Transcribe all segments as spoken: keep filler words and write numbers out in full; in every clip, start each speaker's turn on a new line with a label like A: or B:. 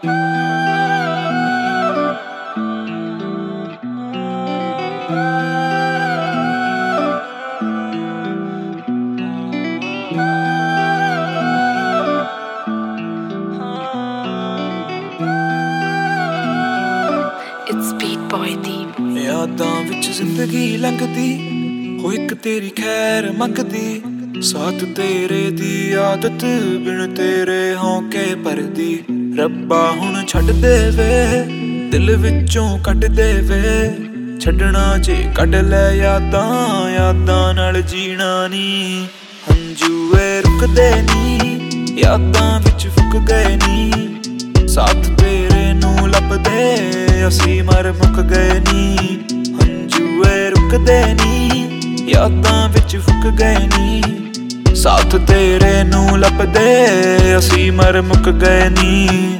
A: It's Beat Boy Deep.
B: यादां विच जिंदगी लंघदी हो इक तेरी खैर मंगदी साथ तेरे दी आदत बिन तेरे होके परदी रब्बा हुण छड्ड देवे दिल विचों कढ देवे छड्डना जे कढ लै यादां यादां नाल जीना नी हंझू ए रुकदे नी यादां विच फुक गए नी साथ तेरे नू लभदे असी मर मुक गए नी हंझू ए रुकदे नी यादां विच फुक गए नी साथ तेरे नू लभदे असी मर मुक गए नी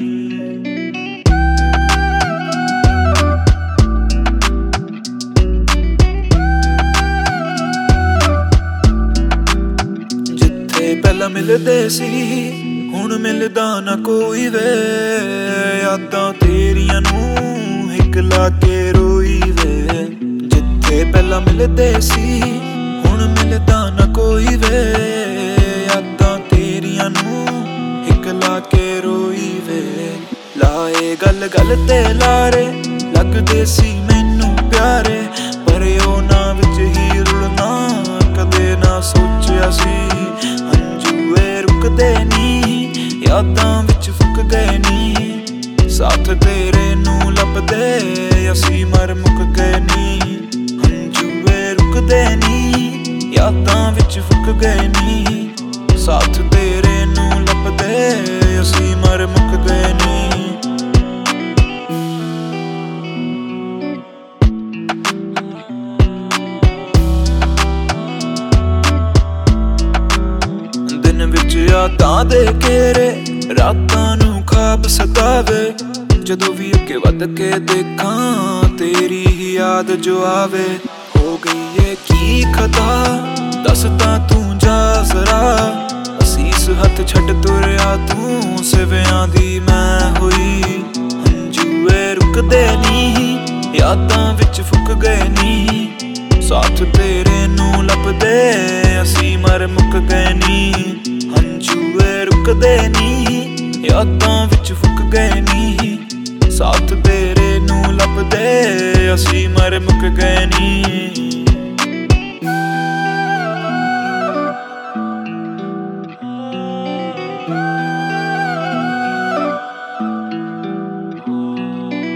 B: जिथे पहला मिलदे सी हुण मिलदा ना कोई वे यादां तेरियां नू हिक ला के रोई वे जिथे पहला मिलदे सी हुण मिलदा ना कोई वे यादां तेरियां नू हिक ला के रोई वे लाए गल गल ते लारे लगदे सी मैनू प्यारे पर ओ ना विच ही रुलना कदे ना सोचिया सी हंझू ए रुकदे नी यादां विच फुक गए नी साथ तेरे नू लभदे असी मर मुक गए नी हंझू ए रुकदे नी यादां विच फुक गए नी साथ तेरे नू लभदे असी मर मुक गए नी दिन विच यादां दे घेरे रातां नू ख्वाब सतावे जदों भी अगे वध के देखां तेरी ही याद जो आवे हो गई है की खता दस तां तू जा जरा असीस हथ छड्ड तुरया तू सिवियां दी मैं होई हंझू ए रुकदे नी यादां विच फुक गए नी साथ तेरे नू लभदे असी मर मुक गए नी हंझू ए रुकदे नी यादां विच फुक गए नी साथ तेरे नू लभदे असी मर मुक गए नी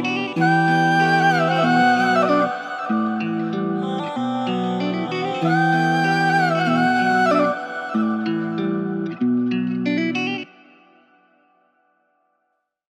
A: Thank